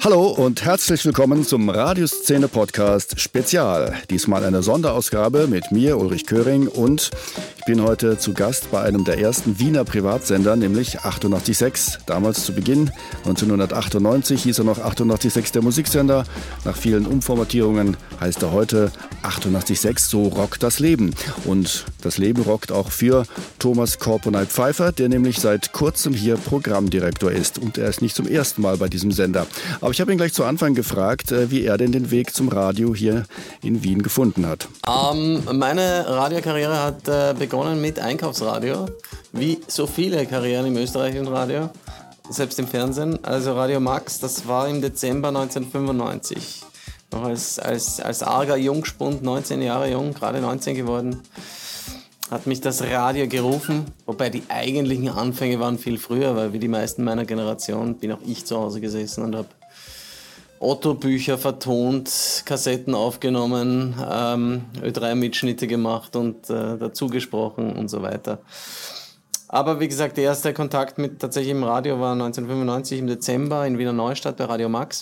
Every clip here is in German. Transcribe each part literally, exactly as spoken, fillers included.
Hallo und herzlich willkommen zum Radioszene-Podcast Spezial. Diesmal eine Sonderausgabe mit mir, Ulrich Köhring, und ich bin heute zu Gast bei einem der ersten Wiener Privatsender, nämlich achtundachtzig Komma sechs. Damals zu Beginn, neunzehnhundertachtundneunzig, hieß er noch achtundachtzig Komma sechs der Musiksender. Nach vielen Umformatierungen heißt er heute achtundachtzig Komma sechs, so rockt das Leben. Und das Leben rockt auch für Thomas Korponeit-Pfeiffer, der nämlich seit kurzem hier Programmdirektor ist. Und er ist nicht zum ersten Mal bei diesem Sender. Aber ich habe ihn gleich zu Anfang gefragt, wie er denn den Weg zum Radio hier in Wien gefunden hat. Ähm, meine Radiokarriere hat äh, begonnen mit Einkaufsradio, wie so viele Karrieren im österreichischen Radio, selbst im Fernsehen. Also Radio Max, das war im Dezember neunzehnhundertfünfundneunzig. Noch als, als, als arger Jungspund, neunzehn Jahre jung, gerade neunzehn geworden, hat mich das Radio gerufen, wobei die eigentlichen Anfänge waren viel früher, weil wie die meisten meiner Generation bin auch ich zu Hause gesessen und habe Otto-Bücher vertont, Kassetten aufgenommen, ähm, Ö drei Mitschnitte gemacht und äh, dazu gesprochen und so weiter. Aber wie gesagt, der erste Kontakt mit tatsächlich im Radio war neunzehnhundertfünfundneunzig im Dezember in Wiener Neustadt bei Radio Max.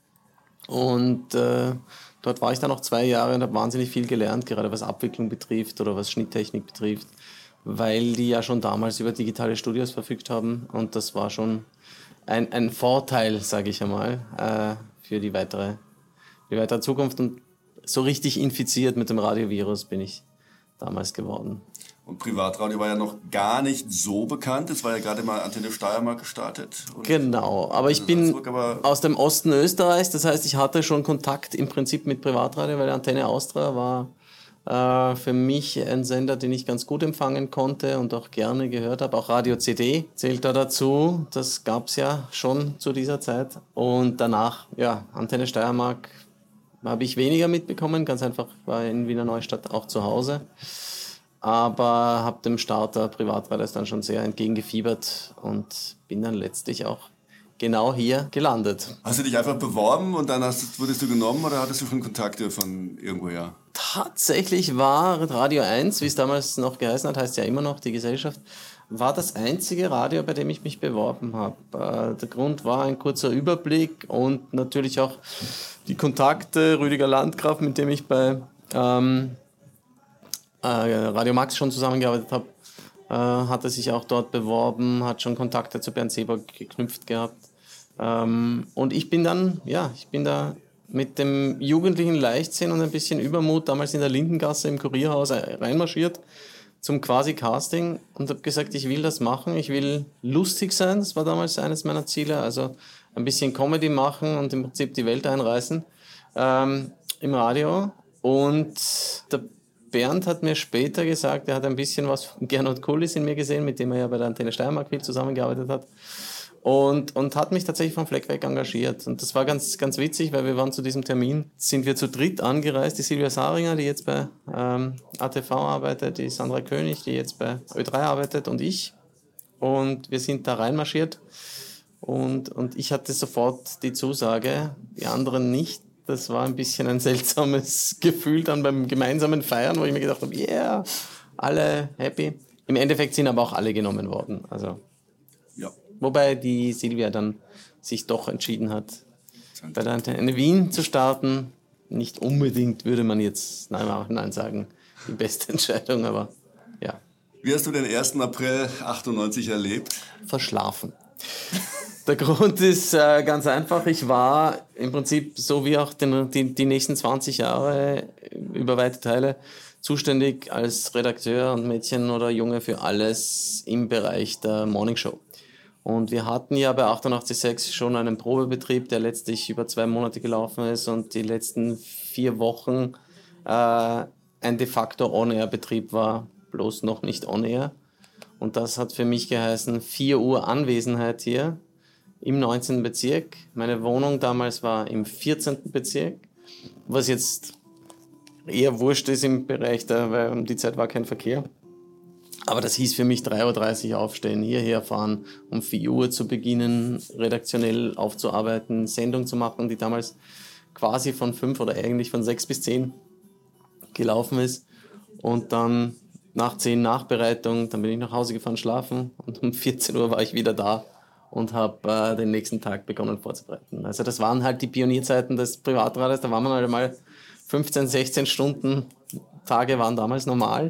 Und äh, dort war ich dann noch zwei Jahre und habe wahnsinnig viel gelernt, gerade was Abwicklung betrifft oder was Schnitttechnik betrifft, weil die ja schon damals über digitale Studios verfügt haben. Und das war schon ein, ein Vorteil, sage ich einmal, äh, für die weitere, die weitere Zukunft. Und so richtig infiziert mit dem Radiovirus bin ich damals geworden. Und Privatradio war ja noch gar nicht so bekannt. Es war ja gerade mal Antenne Steiermark gestartet. Genau, aber ich bin zurück, aber aus dem Osten Österreichs. Das heißt, ich hatte schon Kontakt im Prinzip mit Privatradio, weil Antenne Austria war äh, für mich ein Sender, den ich ganz gut empfangen konnte und auch gerne gehört habe. Auch Radio C D zählt da dazu. Das gab es ja schon zu dieser Zeit. Und danach, ja, Antenne Steiermark habe ich weniger mitbekommen. Ganz einfach, war in Wiener Neustadt auch zu Hause. Aber habe dem Starter Privatradios dann schon sehr entgegengefiebert und bin dann letztlich auch genau hier gelandet. Hast du dich einfach beworben und dann hast, wurdest du genommen oder hattest du schon Kontakte von irgendwoher? Tatsächlich war Radio eins, wie es damals noch geheißen hat, heißt ja immer noch die Gesellschaft, war das einzige Radio, bei dem ich mich beworben habe. Der Grund war ein kurzer Überblick und natürlich auch die Kontakte. Rüdiger Landgraf, mit dem ich bei ähm, Radio Max schon zusammengearbeitet habe, äh, hatte sich auch dort beworben, hat schon Kontakte zu Bernd Seeberg geknüpft gehabt. Ähm, und ich bin dann, ja, ich bin da mit dem jugendlichen Leichtsinn und ein bisschen Übermut damals in der Lindengasse im Kurierhaus reinmarschiert zum Quasi-Casting und habe gesagt, ich will das machen, ich will lustig sein, das war damals eines meiner Ziele, also ein bisschen Comedy machen und im Prinzip die Welt einreißen ähm, im Radio. Und der Bernd hat mir später gesagt, er hat ein bisschen was von Gernot Kullis in mir gesehen, mit dem er ja bei der Antenne Steiermark viel zusammengearbeitet hat. Und, und hat mich tatsächlich vom Fleck weg engagiert. Und das war ganz, ganz witzig, weil wir waren zu diesem Termin, sind wir zu dritt angereist. Die Silvia Saringer, die jetzt bei ähm, A T V arbeitet, die Sandra König, die jetzt bei Ö drei arbeitet und ich. Und wir sind da reinmarschiert. Und, und ich hatte sofort die Zusage, die anderen nicht. Das war ein bisschen ein seltsames Gefühl dann beim gemeinsamen Feiern, wo ich mir gedacht habe, yeah, alle happy. Im Endeffekt sind aber auch alle genommen worden. Also, ja. Wobei die Silvia dann sich doch entschieden hat, bei der Antenne Wien zu starten. Nicht unbedingt, würde man jetzt nein, nein sagen, die beste Entscheidung, aber ja. Wie hast du den ersten April achtundneunzig erlebt? Verschlafen. Der Grund ist äh, ganz einfach, ich war im Prinzip so wie auch den, die, die nächsten zwanzig Jahre über weite Teile zuständig als Redakteur und Mädchen oder Junge für alles im Bereich der Morningshow. Und wir hatten ja bei achtundachtzig Komma sechs schon einen Probebetrieb, der letztlich über zwei Monate gelaufen ist und die letzten vier Wochen äh, ein de facto On-Air-Betrieb war, bloß noch nicht On-Air. Und das hat für mich geheißen, vier Uhr Anwesenheit hier im neunzehnten Bezirk. Meine Wohnung damals war im vierzehnten Bezirk, was jetzt eher wurscht ist im Bereich, da, weil um die Zeit war kein Verkehr. Aber das hieß für mich drei Uhr dreißig aufstehen, hierher fahren, um vier Uhr zu beginnen, redaktionell aufzuarbeiten, Sendung zu machen, die damals quasi von fünf oder eigentlich von sechs bis zehn gelaufen ist. Und dann nach zehn Nachbereitung, dann bin ich nach Hause gefahren schlafen und um vierzehn Uhr war ich wieder da und habe äh, den nächsten Tag begonnen vorzubereiten. Also das waren halt die Pionierzeiten des Privatradios, da waren wir halt mal fünfzehn, sechzehn Stunden, Tage waren damals normal.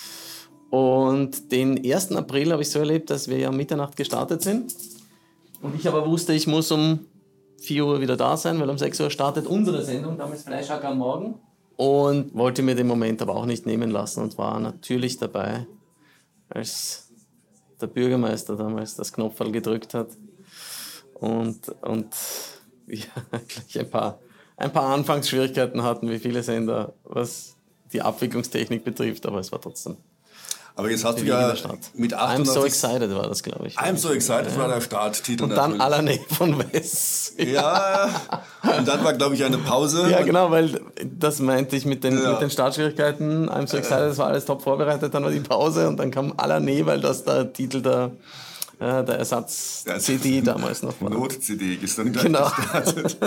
Und den ersten April habe ich so erlebt, dass wir ja um Mitternacht gestartet sind. Und ich aber wusste, ich muss um vier Uhr wieder da sein, weil um sechs Uhr startet unsere Sendung, damals Fleischhacker am Morgen. Und wollte mir den Moment aber auch nicht nehmen lassen und war natürlich dabei, als der Bürgermeister damals das Knopferl gedrückt hat. Und, und wir gleich ein paar, ein paar Anfangsschwierigkeiten hatten, wie viele Sender, was die Abwicklungstechnik betrifft, aber es war trotzdem. Aber jetzt hast du ja mit achtundachtzig... I'm so excited war das, glaube ich. I'm so excited ja. war der Starttitel. Und dann à la Nähe von Wes. Ja, und dann war, glaube ich, eine Pause. Ja, genau, weil das meinte ich mit den, ja. mit den Startschwierigkeiten. I'm so excited, das war alles top vorbereitet, dann war die Pause und dann kam à la Nähe, weil das der Titel der, äh, der Ersatz-C D damals noch war. Not-C D ist dann gleich genau. gestartet.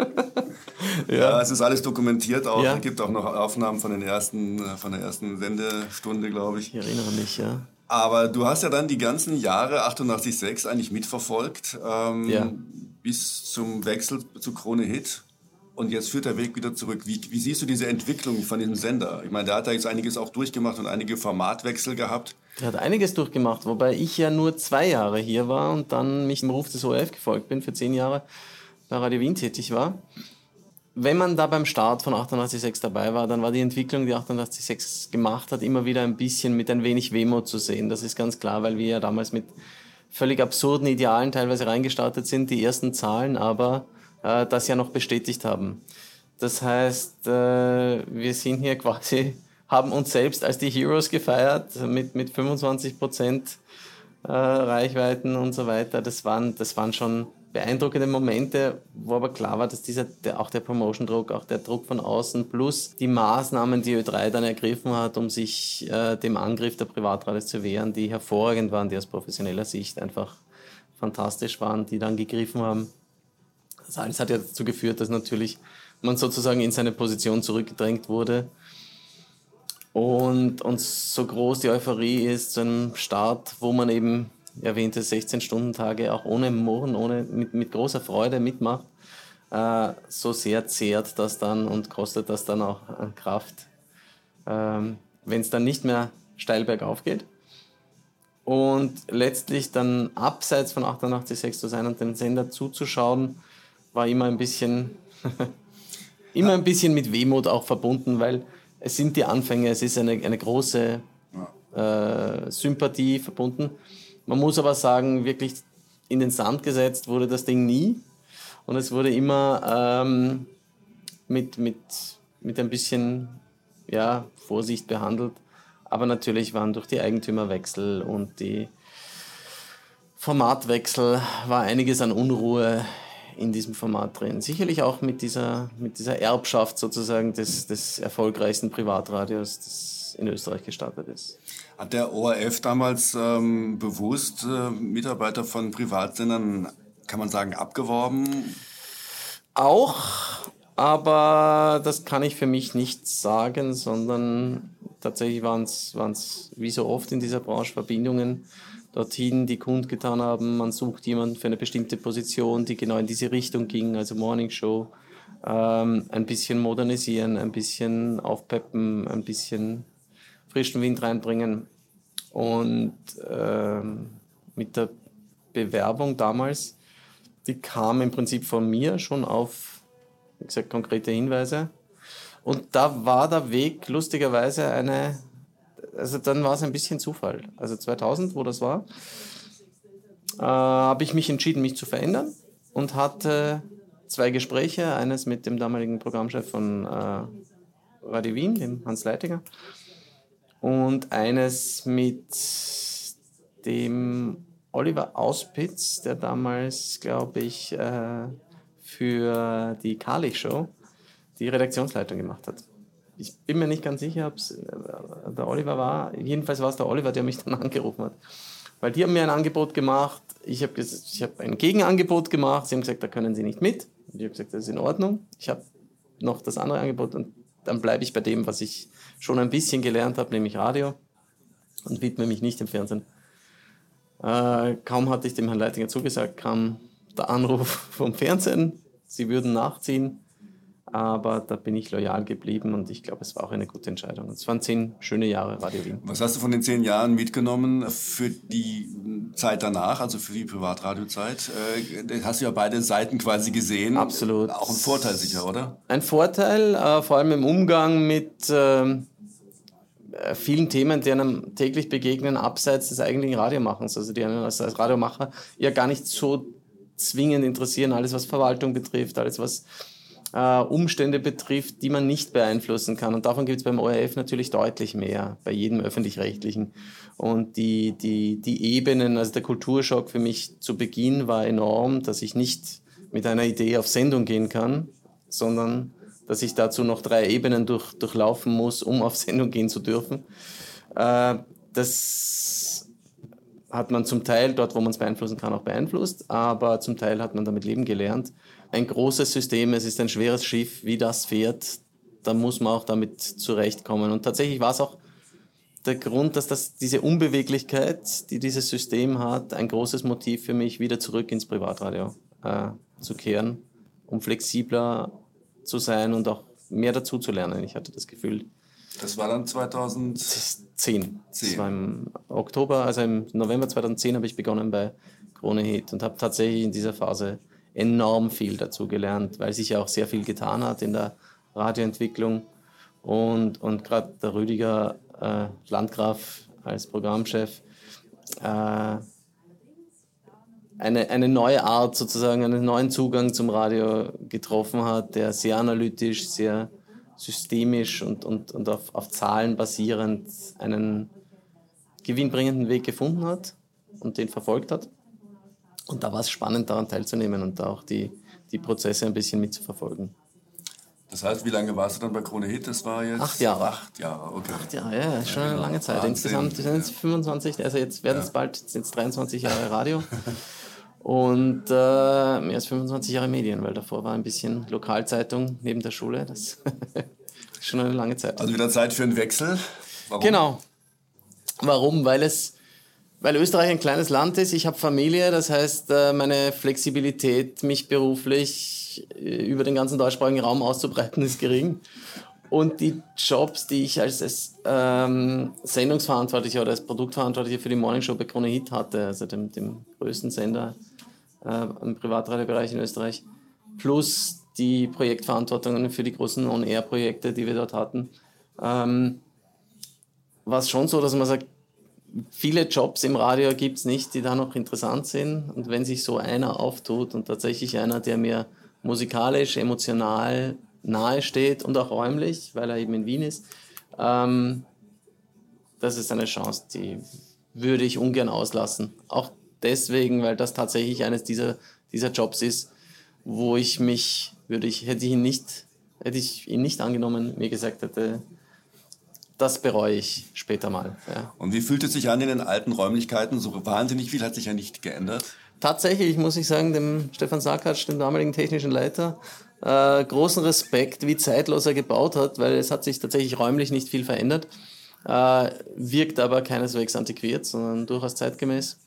Ja. ja, es ist alles dokumentiert auch. Ja. Es gibt auch noch Aufnahmen von, den ersten, von der ersten Sendestunde, glaube ich. Ich erinnere mich, ja. Aber du hast ja dann die ganzen Jahre achtundachtzig Komma sechs eigentlich mitverfolgt, ähm, ja. bis zum Wechsel zu Krone Hit. Und jetzt führt der Weg wieder zurück. Wie, wie siehst du diese Entwicklung von diesem Sender? Ich meine, der hat da jetzt einiges auch durchgemacht und einige Formatwechsel gehabt. Der hat einiges durchgemacht, wobei ich ja nur zwei Jahre hier war und dann mich im Ruf des O R F gefolgt bin, für zehn Jahre bei Radio Wien tätig war. Wenn man da beim Start von achtundachtzig Komma sechs dabei war, dann war die Entwicklung, die achtundachtzig Komma sechs gemacht hat, immer wieder ein bisschen mit ein wenig Wehmut zu sehen. Das ist ganz klar, weil wir ja damals mit völlig absurden Idealen teilweise reingestartet sind, die ersten Zahlen, aber äh, das ja noch bestätigt haben. Das heißt, äh, wir sind hier quasi, haben uns selbst als die Heroes gefeiert, mit, mit fünfundzwanzig Prozent äh, Reichweiten und so weiter. Das waren, das waren schon beeindruckende Momente, wo aber klar war, dass dieser, der, auch der Promotion-Druck, auch der Druck von außen plus die Maßnahmen, die Ö drei dann ergriffen hat, um sich äh, dem Angriff der Privatradios zu wehren, die hervorragend waren, die aus professioneller Sicht einfach fantastisch waren, die dann gegriffen haben. Das alles hat ja dazu geführt, dass natürlich man sozusagen in seine Position zurückgedrängt wurde. Und, und so groß die Euphorie ist zu einem Start, wo man eben erwähnte sechzehn-Stunden-Tage auch ohne Murren, ohne, mit, mit großer Freude mitmacht, äh, so sehr zehrt das dann und kostet das dann auch an Kraft, ähm, wenn es dann nicht mehr steil bergauf geht. Und letztlich dann abseits von achtundachtzig Komma sechs zu sein und den Sender zuzuschauen, war immer ein bisschen, immer ein bisschen mit Wehmut auch verbunden, weil es sind die Anfänge, es ist eine, eine große äh, Sympathie verbunden. Man muss aber sagen, wirklich in den Sand gesetzt wurde das Ding nie. Und es wurde immer ähm, mit, mit, mit ein bisschen ja, Vorsicht behandelt. Aber natürlich waren durch die Eigentümerwechsel und die Formatwechsel war einiges an Unruhe in diesem Format drin. Sicherlich auch mit dieser, mit dieser Erbschaft sozusagen des, des erfolgreichsten Privatradios, das in Österreich gestartet ist. Hat der O R F damals ähm, bewusst äh, Mitarbeiter von Privatsendern, kann man sagen, abgeworben? Auch, aber das kann ich für mich nicht sagen, sondern tatsächlich waren es wie so oft in dieser Branche Verbindungen dorthin, die kundgetan haben, man sucht jemanden für eine bestimmte Position, die genau in diese Richtung ging, also Morning Show, ähm, ein bisschen modernisieren, ein bisschen aufpeppen, ein bisschen frischen Wind reinbringen. Und ähm, mit der Bewerbung damals, die kam im Prinzip von mir schon auf, wie gesagt, konkrete Hinweise. Und da war der Weg lustigerweise eine, also dann war es ein bisschen Zufall. Also zweitausend, wo das war, äh, habe ich mich entschieden, mich zu verändern und hatte zwei Gespräche, eines mit dem damaligen Programmchef von äh, Radio Wien, dem Hans Leitinger, und eines mit dem Oliver Auspitz, der damals, glaube ich, äh, für die Karlich-Show die Redaktionsleitung gemacht hat. Ich bin mir nicht ganz sicher, ob es der Oliver war. Jedenfalls war es der Oliver, der mich dann angerufen hat. Weil die haben mir ein Angebot gemacht. Ich habe ich hab ein Gegenangebot gemacht. Sie haben gesagt, da können Sie nicht mit. Und ich habe gesagt, das ist in Ordnung. Ich habe noch das andere Angebot und dann bleibe ich bei dem, was ich schon ein bisschen gelernt habe, nämlich Radio, und widme mich nicht dem Fernsehen. Äh, kaum hatte ich dem Herrn Leitinger zugesagt, kam der Anruf vom Fernsehen, sie würden nachziehen. Aber da bin ich loyal geblieben und ich glaube, es war auch eine gute Entscheidung. Es waren zehn schöne Jahre Radio Wien. Was hast du von den zehn Jahren mitgenommen für die Zeit danach, also für die Privatradiozeit? Äh, hast du ja beide Seiten quasi gesehen. Absolut. Auch ein Vorteil sicher, oder? Ein Vorteil, äh, vor allem im Umgang mit äh, vielen Themen, die einem täglich begegnen, abseits des eigentlichen Radiomachens. Also die einen als, als Radiomacher ja gar nicht so zwingend interessieren. Alles, was Verwaltung betrifft, alles, was äh, Umstände betrifft, die man nicht beeinflussen kann. Und davon gibt es beim O R F natürlich deutlich mehr, bei jedem Öffentlich-Rechtlichen. Und die, die, die Ebenen, also der Kulturschock für mich zu Beginn war enorm, dass ich nicht mit einer Idee auf Sendung gehen kann, sondern dass ich dazu noch drei Ebenen durch, durchlaufen muss, um auf Sendung gehen zu dürfen. Äh, das hat man zum Teil, dort wo man es beeinflussen kann, auch beeinflusst, aber zum Teil hat man damit leben gelernt. Ein großes System, es ist ein schweres Schiff, wie das fährt, da muss man auch damit zurechtkommen. Und tatsächlich war es auch der Grund, dass das, diese Unbeweglichkeit, die dieses System hat, ein großes Motiv für mich, wieder zurück ins Privatradio äh, zu kehren, um flexibler zu sein und auch mehr dazu zu lernen. Ich hatte das Gefühl. Das war dann zweitausendzehn. Zehn. Das war im Oktober, also im November zweitausendzehn habe ich begonnen bei Krone Hit und habe tatsächlich in dieser Phase enorm viel dazu gelernt, weil sich ja auch sehr viel getan hat in der Radioentwicklung und, und gerade der Rüdiger äh, Landgraf als Programmchef äh, Eine, eine neue Art sozusagen, einen neuen Zugang zum Radio getroffen hat, der sehr analytisch, sehr systemisch und, und, und auf, auf Zahlen basierend einen gewinnbringenden Weg gefunden hat und den verfolgt hat. Und da war es spannend, daran teilzunehmen und da auch die, die Prozesse ein bisschen mitzuverfolgen. Das heißt, wie lange warst du dann bei Krone Hit? Das war jetzt... Acht Jahre. Acht Jahre, okay. Acht Jahre, ja, ist schon ja, genau. Eine lange Zeit. Wahnsinn. Insgesamt sind es fünfundzwanzig, also jetzt werden es ja. bald sind's dreiundzwanzig Jahre Radio. Und äh, mehr als fünfundzwanzig Jahre Medien, weil davor war ein bisschen Lokalzeitung neben der Schule. Das ist schon eine lange Zeit. Also wieder Zeit für einen Wechsel? Warum? Genau. Warum? Weil es, weil Österreich ein kleines Land ist. Ich habe Familie, das heißt, meine Flexibilität, mich beruflich über den ganzen deutschsprachigen Raum auszubreiten, ist gering. Und die Jobs, die ich als, als ähm, Sendungsverantwortlicher oder als Produktverantwortlicher für die Morningshow bei Krone Hit hatte, also dem, dem größten Sender äh, im Privatradiobereich in Österreich, plus die Projektverantwortungen für die großen On-Air-Projekte, die wir dort hatten, ähm, war es schon so, dass man sagt, viele Jobs im Radio gibt es nicht, die da noch interessant sind. Und wenn sich so einer auftut und tatsächlich einer, der mir musikalisch, emotional nahe steht und auch räumlich, weil er eben in Wien ist, ähm, das ist eine Chance, die würde ich ungern auslassen. Auch deswegen, weil das tatsächlich eines dieser, dieser Jobs ist, wo ich mich, würde ich, hätte ich ihn nicht, hätte ich ihn nicht angenommen, mir gesagt hätte, das bereue ich später mal. Ja. Und wie fühlt es sich an in den alten Räumlichkeiten? So wahnsinnig viel hat sich ja nicht geändert. Tatsächlich muss ich sagen, dem Stefan Sarkatsch, dem damaligen technischen Leiter, äh, großen Respekt, wie zeitlos er gebaut hat, weil es hat sich tatsächlich räumlich nicht viel verändert, äh, wirkt aber keineswegs antiquiert, sondern durchaus zeitgemäß.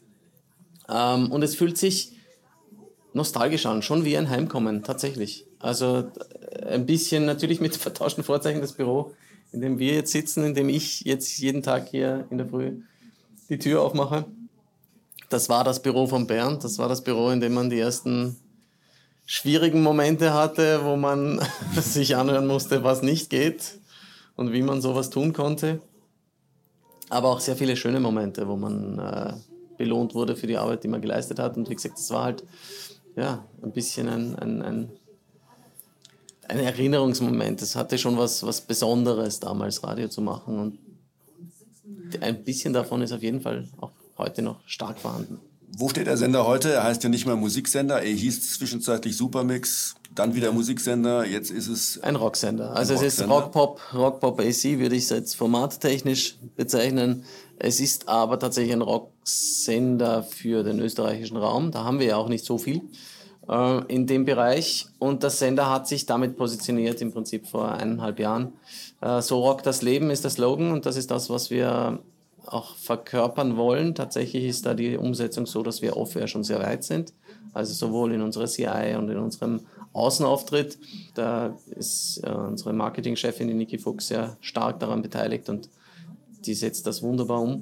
Ähm, und es fühlt sich nostalgisch an, schon wie ein Heimkommen, tatsächlich. Also ein bisschen natürlich mit vertauschten Vorzeichen das Büro, in dem wir jetzt sitzen, in dem ich jetzt jeden Tag hier in der Früh die Tür aufmache. Das war das Büro von Bernd, das war das Büro, in dem man die ersten schwierigen Momente hatte, wo man sich anhören musste, was nicht geht und wie man sowas tun konnte. Aber auch sehr viele schöne Momente, wo man äh, belohnt wurde für die Arbeit, die man geleistet hat. Und wie gesagt, das war halt ja, ein bisschen ein, ein, ein, ein Erinnerungsmoment. Es hatte schon was, was Besonderes, damals Radio zu machen. Und ein bisschen davon ist auf jeden Fall auch heute noch stark vorhanden. Wo steht der Sender heute? Er heißt ja nicht mehr Musiksender. Er hieß zwischenzeitlich Supermix, dann wieder Musiksender. Jetzt ist es ein Rocksender. Also es ist Rockpop, Rockpop A C würde ich es jetzt formattechnisch bezeichnen. Es ist aber tatsächlich ein Rocksender für den österreichischen Raum. Da haben wir ja auch nicht so viel äh, in dem Bereich. Und der Sender hat sich damit positioniert im Prinzip vor eineinhalb Jahren. Äh, so rockt das Leben ist der Slogan und das ist das, was wir auch verkörpern wollen. Tatsächlich ist da die Umsetzung so, dass wir off-air schon sehr weit sind. Also sowohl in unserer C I und in unserem Außenauftritt. Da ist äh, unsere Marketingchefin, die Niki Fuchs, sehr stark daran beteiligt und die setzt das wunderbar um.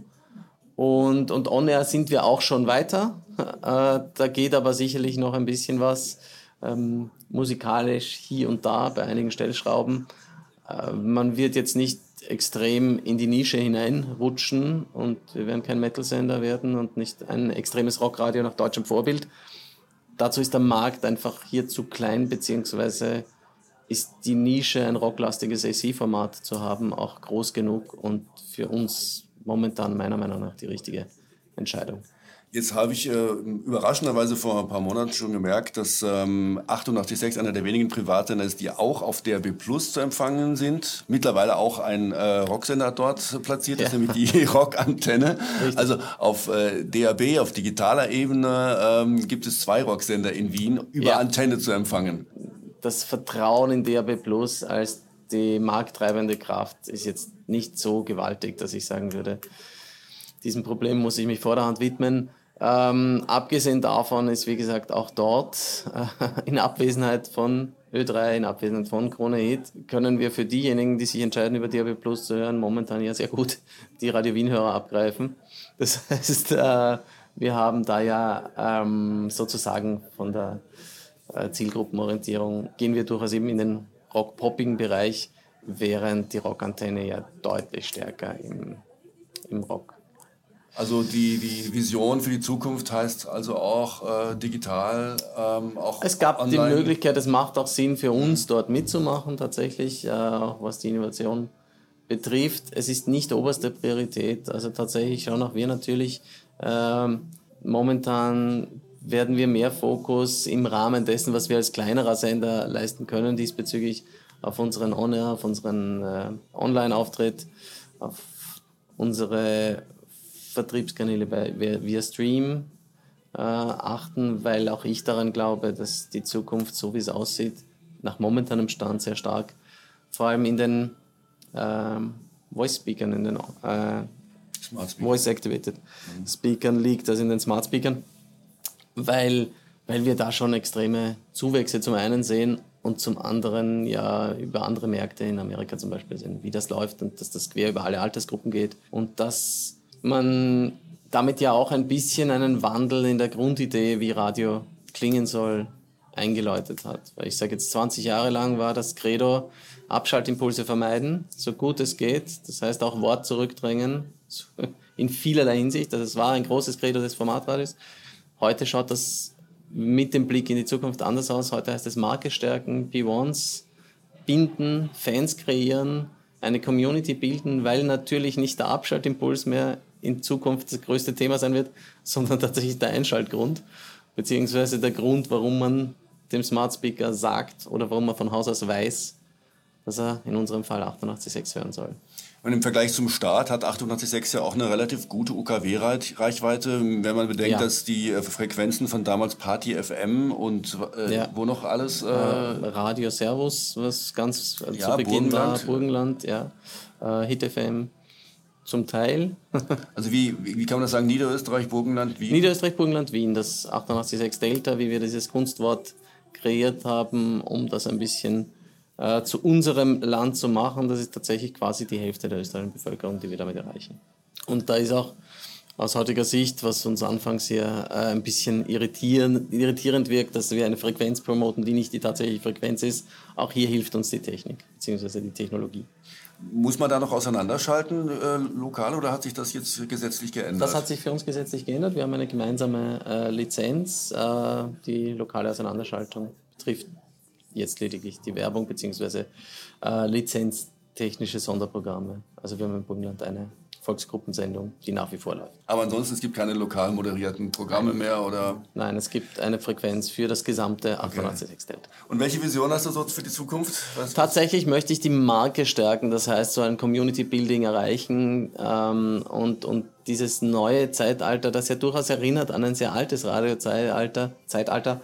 Und, und on-air sind wir auch schon weiter. Äh, da geht aber sicherlich noch ein bisschen was ähm, musikalisch hier und da bei einigen Stellschrauben. Äh, man wird jetzt nicht extrem in die Nische hineinrutschen und wir werden kein Metal-Sender werden und nicht ein extremes Rockradio nach deutschem Vorbild. Dazu ist der Markt einfach hier zu klein, beziehungsweise ist die Nische, ein rocklastiges A C-Format zu haben, auch groß genug und für uns momentan meiner Meinung nach die richtige Entscheidung. Jetzt habe ich äh, überraschenderweise vor ein paar Monaten schon gemerkt, dass ähm, achtundachtzig Komma sechs einer der wenigen Privatsender ist, die auch auf D A B Plus zu empfangen sind. Mittlerweile auch ein äh, Rocksender dort platziert, ja. Das ist nämlich die Rockantenne. Also auf äh, D A B, auf digitaler Ebene ähm, gibt es zwei Rocksender in Wien über ja. Antenne zu empfangen. Das Vertrauen in D A B Plus als die markttreibende Kraft ist jetzt nicht so gewaltig, dass ich sagen würde, diesem Problem muss ich mich vorderhand widmen. Ähm, abgesehen davon ist, wie gesagt, auch dort äh, in Abwesenheit von Ö drei, in Abwesenheit von Krone Hit, können wir für diejenigen, die sich entscheiden, über D A B Plus zu hören, momentan ja sehr gut die Radio Wien-Hörer abgreifen. Das heißt, äh, wir haben da ja ähm, sozusagen von der äh, Zielgruppenorientierung, gehen wir durchaus eben in den rock-poppigen Bereich, während die Rockantenne ja deutlich stärker im, im Rock. Also die, die Vision für die Zukunft heißt also auch äh, digital, ähm, auch Es gab online. Die Möglichkeit, es macht auch Sinn für uns, dort mitzumachen, tatsächlich, äh, auch was die Innovation betrifft. Es ist nicht oberste Priorität. Also tatsächlich schauen auch wir natürlich, äh, momentan werden wir mehr Fokus im Rahmen dessen, was wir als kleinerer Sender leisten können, diesbezüglich auf unseren On-Air, auf unseren äh, Online-Auftritt, auf unsere Vertriebskanäle bei, via Stream äh, achten, weil auch ich daran glaube, dass die Zukunft, so wie es aussieht, nach momentanem Stand sehr stark, vor allem in den äh, Voice-Speakern, in den äh, Voice-Activated mhm. Speakern liegt, also in den Smart-Speakern, weil, weil wir da schon extreme Zuwächse zum einen sehen und zum anderen ja über andere Märkte in Amerika zum Beispiel sehen, wie das läuft und dass das quer über alle Altersgruppen geht und dass man damit ja auch ein bisschen einen Wandel in der Grundidee, wie Radio klingen soll, eingeläutet hat. Weil ich sage jetzt, zwanzig Jahre lang war das Credo, Abschaltimpulse vermeiden, so gut es geht. Das heißt auch Wort zurückdrängen, in vielerlei Hinsicht. Also es war ein großes Credo des Formatradios. Heute schaut das mit dem Blick in die Zukunft anders aus. Heute heißt es Marke stärken, P eins binden, Fans kreieren, eine Community bilden, weil natürlich nicht der Abschaltimpuls mehr in Zukunft das größte Thema sein wird, sondern tatsächlich der Einschaltgrund, beziehungsweise der Grund, warum man dem Smart Speaker sagt oder warum man von Haus aus weiß, dass er in unserem Fall achtundachtzig Komma sechs hören soll. Und im Vergleich zum Start hat achtundachtzig Komma sechs ja auch eine relativ gute U K W-Reichweite, wenn man bedenkt, ja. dass die äh, Frequenzen von damals Party F M und äh, ja. wo noch alles... Äh, äh, Radio Servus, was ganz äh, ja, zu Beginn Burgenland. war, Burgenland, ja, äh, Hit F M zum Teil. Also wie, wie, wie kann man das sagen, Niederösterreich, Burgenland, Wien? Niederösterreich, Burgenland, Wien, das achtundachtzig Komma sechs Delta, wie wir dieses Kunstwort kreiert haben, um das ein bisschen äh, zu unserem Land zu machen. Das ist tatsächlich quasi die Hälfte der österreichischen Bevölkerung, die wir damit erreichen. Und da ist auch aus heutiger Sicht, was uns anfangs hier äh, ein bisschen irritierend, irritierend wirkt, dass wir eine Frequenz promoten, die nicht die tatsächliche Frequenz ist. Auch hier hilft uns die Technik, beziehungsweise die Technologie. Muss man da noch auseinanderschalten, äh, lokal, oder hat sich das jetzt gesetzlich geändert? Das hat sich für uns gesetzlich geändert. Wir haben eine gemeinsame äh, Lizenz. Äh, die lokale Auseinanderschaltung betrifft jetzt lediglich die Werbung bzw. Äh, lizenztechnische Sonderprogramme. Also wir haben im Burgenland eine Volksgruppensendung, die nach wie vor läuft. Aber ansonsten, es gibt keine lokal moderierten Programme mehr, oder? Nein, es gibt eine Frequenz für das gesamte achtundachtzig Komma sechs Delta. Und welche Vision hast du so für die Zukunft? Was Tatsächlich möchte ich die Marke stärken, das heißt so ein Community-Building erreichen ähm, und, und dieses neue Zeitalter, das ja durchaus erinnert an ein sehr altes Radiozeitalter, Zeitalter,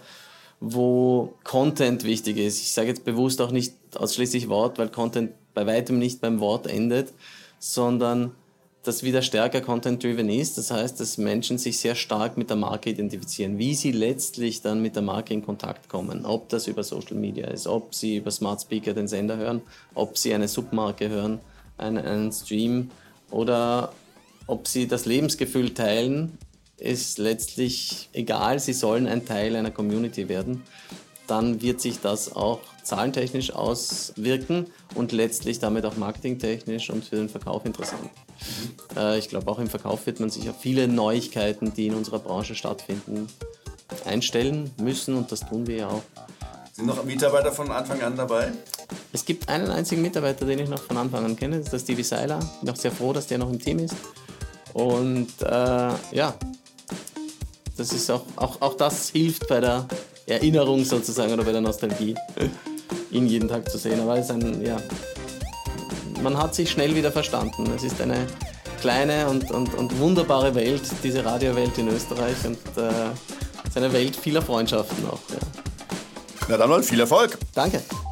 wo Content wichtig ist. Ich sage jetzt bewusst auch nicht ausschließlich Wort, weil Content bei weitem nicht beim Wort endet, sondern das wieder stärker content-driven ist. Das heißt, dass Menschen sich sehr stark mit der Marke identifizieren. Wie sie letztlich dann mit der Marke in Kontakt kommen. Ob das über Social Media ist, ob sie über Smart Speaker den Sender hören, ob sie eine Submarke hören, einen, einen Stream oder ob sie das Lebensgefühl teilen, ist letztlich egal. Sie sollen ein Teil einer Community werden. Dann wird sich das auch zahlentechnisch auswirken und letztlich damit auch marketingtechnisch und für den Verkauf interessant. Mhm. Äh, ich glaube, auch im Verkauf wird man sich auf viele Neuigkeiten, die in unserer Branche stattfinden, einstellen müssen und das tun wir ja auch. Sind noch Mitarbeiter von Anfang an dabei? Es gibt einen einzigen Mitarbeiter, den ich noch von Anfang an kenne, das ist der Stevie Seiler. Ich bin auch sehr froh, dass der noch im Team ist. Und äh, ja, das ist auch, auch, auch das hilft bei der Erinnerung sozusagen oder bei der Nostalgie, ihn jeden Tag zu sehen. Aber es ist ein, ja, man hat sich schnell wieder verstanden. Es ist eine kleine und, und, und wunderbare Welt, diese Radiowelt in Österreich und äh, es ist eine Welt vieler Freundschaften auch. Ja. Na dann mal viel Erfolg. Danke.